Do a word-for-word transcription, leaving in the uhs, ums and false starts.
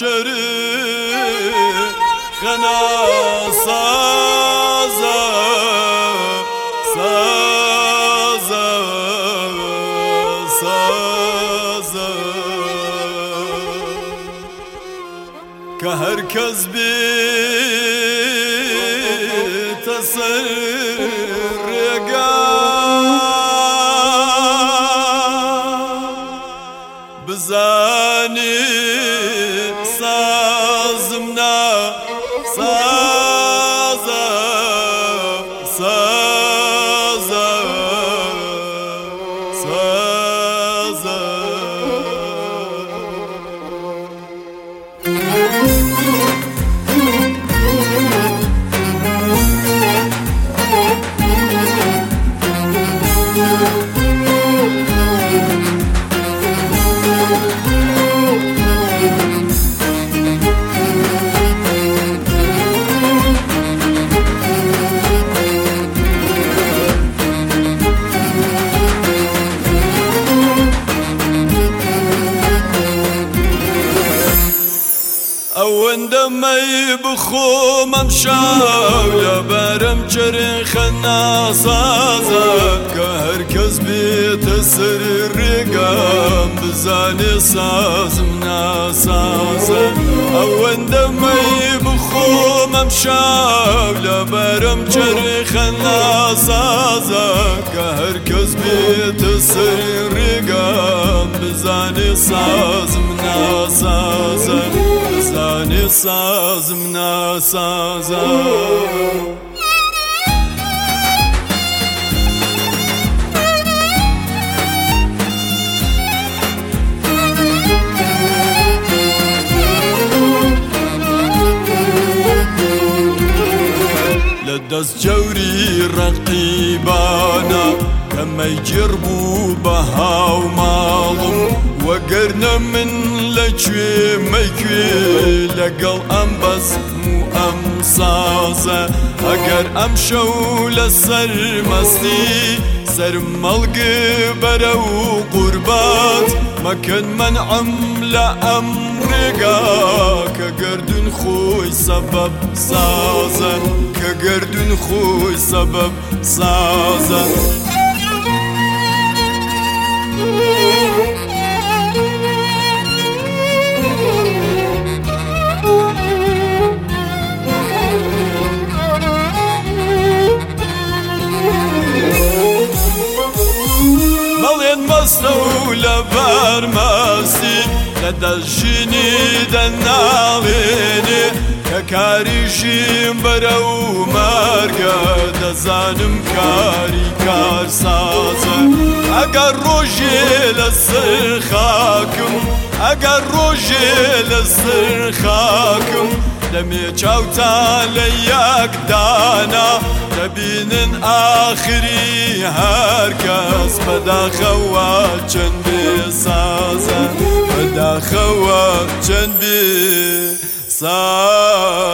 شريك خنا سازا سازا سازا كهركز بتسرقا بزاني سازمنا سازا سازا سازا أون دمي بخو ممشاو يا بارم جري خنا صازا كهركز بيت السر الرقام بزاني سازمنا سازا أون دمي بخو ممشاو يا بارم جري خنا صازا كهركز بيت السر الرقام بزاني سازمنا سازا زاني سازمنا سازا لدس جوري رقيبانا كما يجربوا بها ومالهم وقرنا من لجوي ميكوي لقل أم بس مو أم صازة أقر أم شولة سر مستي سر ملق برو قربات ما كان من عملة أم رقا كقردن خوي سبب صازة كقردن خوي سبب صازة مستولى بارماسي لدى الجنيد الناغيني ككاريشين برو مارقا دزانم كاري كار سازا اقر روجي للسر خاكم اقر روجي للسر خاكم دمي چاوتا لياك دانا دبين آخري هركز بدا خوات جنبي سازا بدا خوات جنبي سازا